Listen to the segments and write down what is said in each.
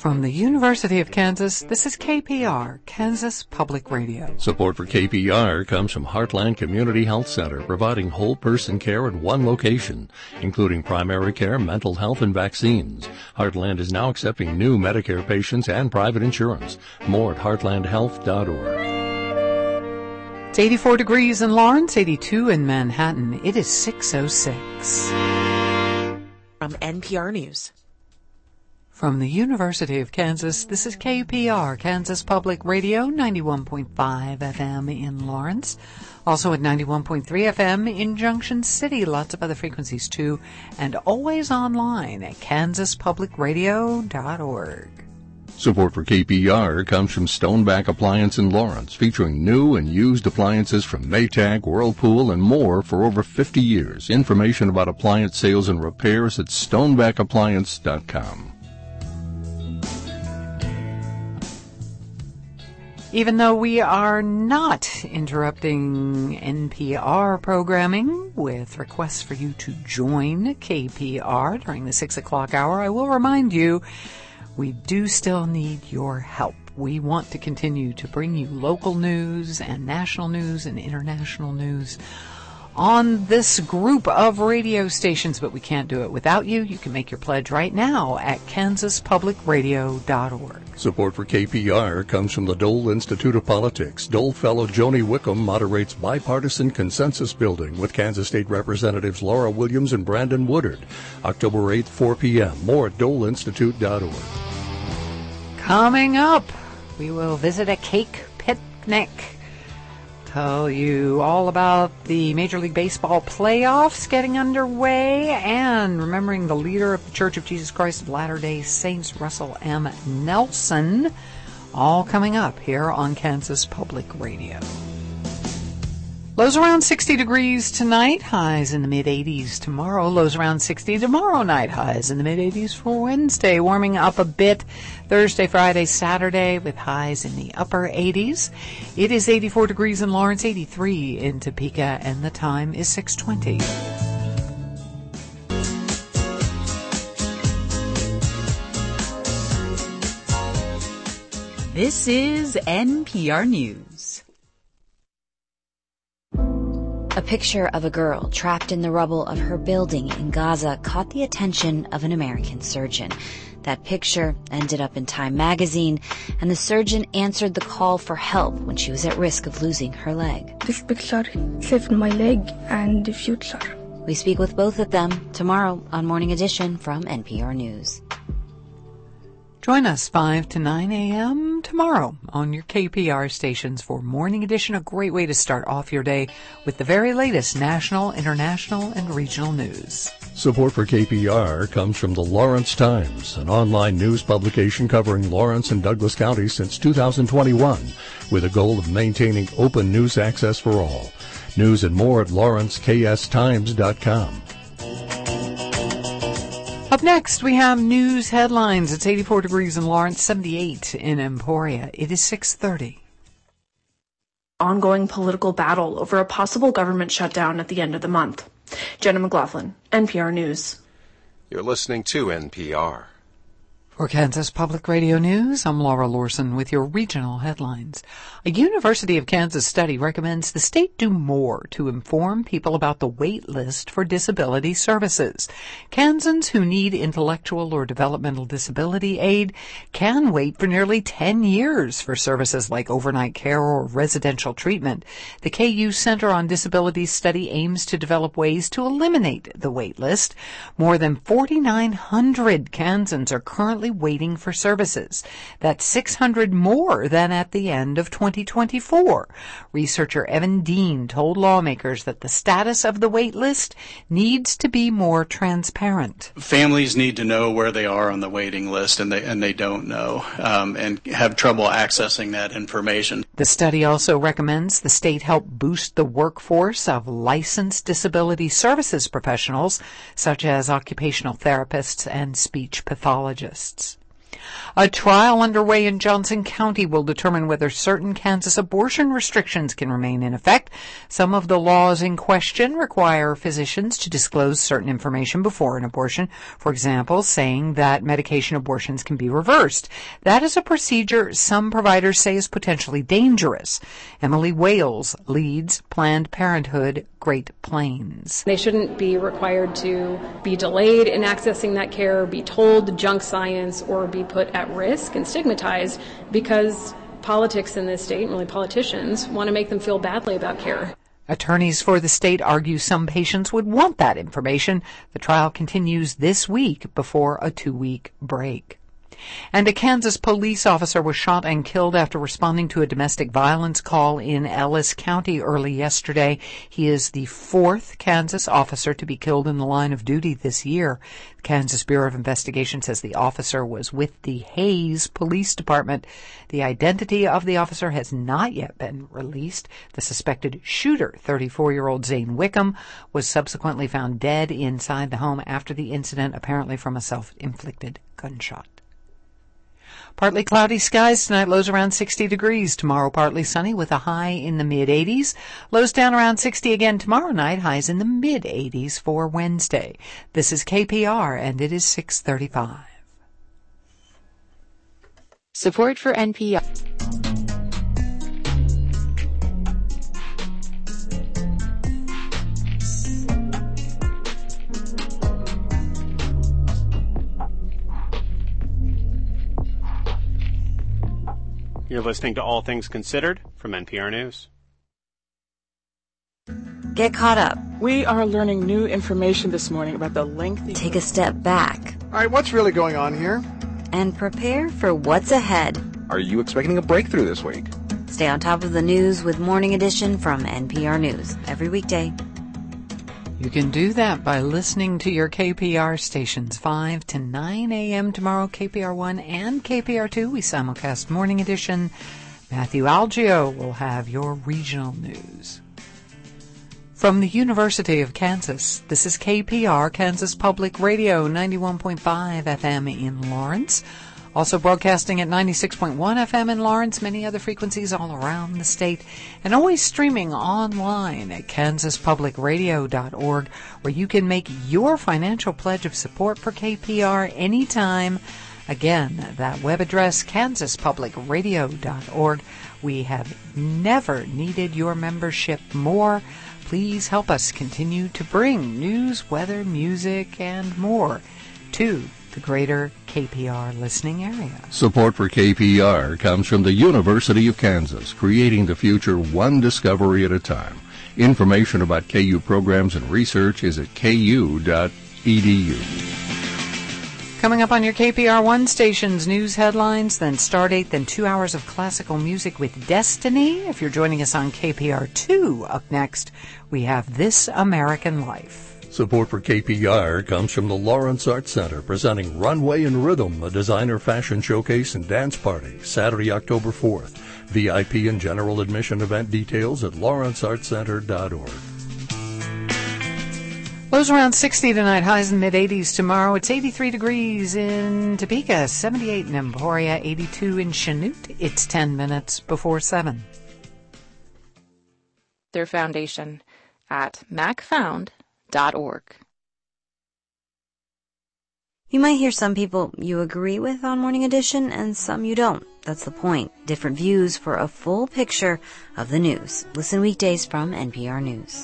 From the University of Kansas, this is KPR, Kansas Public Radio. Support for KPR comes from Heartland Community Health Center, providing whole person care at one location, including primary care, mental health, and vaccines. Heartland is now accepting new Medicare patients and private insurance. More at heartlandhealth.org. It's 84 degrees in Lawrence, 82 in Manhattan. It is 6:06. From NPR News. From the University of Kansas, this is KPR, Kansas Public Radio, 91.5 FM in Lawrence. Also at 91.3 FM in Junction City. Lots of other frequencies too. And always online at kansaspublicradio.org. Support for KPR comes from Stoneback Appliance in Lawrence, featuring new and used appliances from Maytag, Whirlpool, and more for over 50 years. Information about appliance sales and repairs at stonebackappliance.com. Even though we are not interrupting NPR programming with requests for you to join KPR during the 6 o'clock hour, I will remind you we do still need your help. We want to continue to bring you local news and national news and international news on this group of radio stations, but we can't do it without you. You can make your pledge right now at kansaspublicradio.org. Support for KPR comes from the Dole Institute of Politics. Dole Fellow Joni Wickham moderates bipartisan consensus building with Kansas State Representatives Laura Williams and Brandon Woodard. October 8th, 4 p.m. More at doleinstitute.org. Coming up, we will visit a cake picnic. Tell you all about the Major League Baseball playoffs getting underway and remembering the leader of the Church of Jesus Christ of Latter-day Saints, Russell M. Nelson, all coming up here on Kansas Public Radio. Lows around 60 degrees tonight, highs in the mid-80s tomorrow. Lows around 60 tomorrow night, highs in the mid-80s for Wednesday. Warming up a bit Thursday, Friday, Saturday with highs in the upper 80s. It is 84 degrees in Lawrence, 83 in Topeka, and the time is 6:20. This is NPR News. A picture of a girl trapped in the rubble of her building in Gaza caught the attention of an American surgeon. That picture ended up in Time magazine, and the surgeon answered the call for help when she was at risk of losing her leg. This picture saved my leg and the future. We speak with both of them tomorrow on Morning Edition from NPR News. Join us 5 to 9 a.m. tomorrow on your KPR stations for Morning Edition, a great way to start off your day with the very latest national, international, and regional news. Support for KPR comes from the Lawrence Times, an online news publication covering Lawrence and Douglas counties since 2021, with a goal of maintaining open news access for all. News and more at lawrencekstimes.com. Up next, we have news headlines. It's 84 degrees in Lawrence, 78 in Emporia. It is 6:30. Ongoing political battle over a possible government shutdown at the end of the month. Jenna McLaughlin, NPR News. You're listening to NPR. For Kansas Public Radio News, I'm Laura Lorson with your regional headlines. A University of Kansas study recommends the state do more to inform people about the wait list for disability services. Kansans who need intellectual or developmental disability aid can wait for nearly 10 years for services like overnight care or residential treatment. The KU Center on Disability study aims to develop ways to eliminate the wait list. More than 4,900 Kansans are currently waiting for services. That's 600 more than at the end of 2024. Researcher Evan Dean told lawmakers that the status of the wait list needs to be more transparent. Families need to know where they are on the waiting list, and they don't know, and have trouble accessing that information. The study also recommends the state help boost the workforce of licensed disability services professionals, such as occupational therapists and speech pathologists. A trial underway in Johnson County will determine whether certain Kansas abortion restrictions can remain in effect. Some of the laws in question require physicians to disclose certain information before an abortion, for example, saying that medication abortions can be reversed. That is a procedure some providers say is potentially dangerous. Emily Wales leads Planned Parenthood Great Plains. They shouldn't be required to be delayed in accessing that care, be told junk science, or be put at risk and stigmatized because politics in this state, and really politicians, want to make them feel badly about care. Attorneys for the state argue some patients would want that information. The trial continues this week before a 2-week break. And a Kansas police officer was shot and killed after responding to a domestic violence call in Ellis County early yesterday. He is the 4th Kansas officer to be killed in the line of duty this year. The Kansas Bureau of Investigation says the officer was with the Hayes Police Department. The identity of the officer has not yet been released. The suspected shooter, 34-year-old Zane Wickham, was subsequently found dead inside the home after the incident, apparently from a self-inflicted gunshot. Partly cloudy skies tonight, lows around 60 degrees. Tomorrow, partly sunny with a high in the mid-80s. Lows down around 60 again tomorrow night, highs in the mid-80s for Wednesday. This is KPR, and it is 6:35. Support for NPR. You're listening to All Things Considered from NPR News. Get caught up. We are learning new information this morning about the lengthy... Take a step back. All right, what's really going on here? And prepare for what's ahead. Are you expecting a breakthrough this week? Stay on top of the news with Morning Edition from NPR News every weekday. You can do that by listening to your KPR stations 5 to 9 a.m. tomorrow, KPR1 and KPR2. We simulcast Morning Edition. Matthew Algio will have your regional news. From the University of Kansas, this is KPR, Kansas Public Radio, 91.5 FM in Lawrence. Also broadcasting at 96.1 FM in Lawrence, many other frequencies all around the state, and always streaming online at kansaspublicradio.org, where you can make your financial pledge of support for KPR anytime. Again, that web address, kansaspublicradio.org. We have never needed your membership more. Please help us continue to bring news, weather, music, and more to the greater KPR listening area. Support for KPR comes from the University of Kansas, creating the future one discovery at a time. Information about KU programs and research is at ku.edu. Coming up on your KPR1 stations, news headlines, then Stardate, then 2 hours of classical music with Destiny. If you're joining us on KPR2, up next, we have This American Life. Support for KPR comes from the Lawrence Arts Center, presenting Runway and Rhythm, a designer fashion showcase and dance party, Saturday, October 4th. VIP and general admission event details at lawrenceartscenter.org. Lows around 60 tonight, highs in the mid-80s tomorrow. It's 83 degrees in Topeka, 78 in Emporia, 82 in Chanute. It's 10 minutes before 7. Their foundation at macfound.org. You might hear some people you agree with on Morning Edition and some you don't. That's the point. Different views for a full picture of the news. Listen weekdays from NPR News.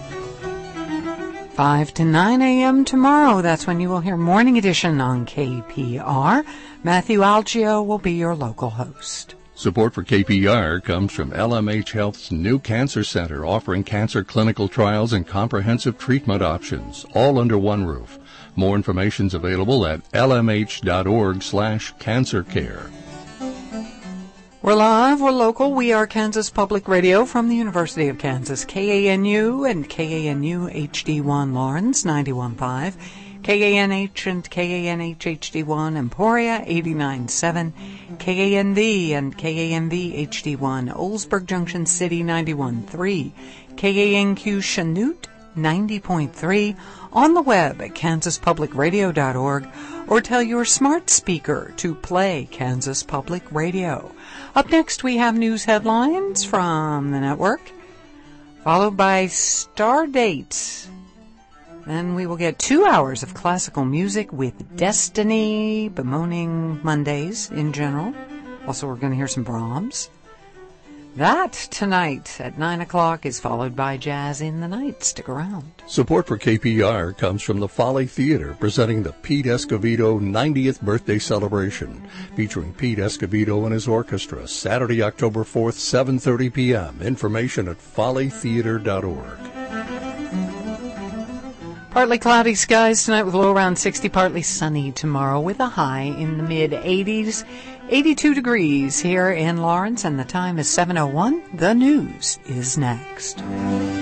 5 to 9 a.m. tomorrow. That's when you will hear Morning Edition on KPR. Matthew Algio will be your local host. Support for KPR comes from LMH Health's new cancer center, offering cancer clinical trials and comprehensive treatment options, all under one roof. More information is available at lmh.org/cancercare. We're live, we're local, we are Kansas Public Radio from the University of Kansas, KANU and KANU HD1 Lawrence, 91.5, KANH and KANH HD1 Emporia, 89.7, KANV and KANV HD1 Oldsburg Junction City, 91.3, KANQ Chanute, 90.3, on the web at kansaspublicradio.org, or tell your smart speaker to play Kansas Public Radio. Up next, we have news headlines from the network, followed by Star Date. Then we will get 2 hours of classical music with Destiny, bemoaning Mondays in general. Also, we're going to hear some Brahms. That tonight at 9 o'clock is followed by Jazz in the Night. Stick around. Support for KPR comes from the Folly Theater, presenting the Pete Escovedo 90th birthday celebration, featuring Pete Escovedo and his orchestra, Saturday, October 4th, 7:30 p.m. Information at follytheater.org. Partly cloudy skies tonight with a low around 60, partly sunny tomorrow with a high in the mid-80s. 82 degrees here in Lawrence, and the time is 7:01. The news is next.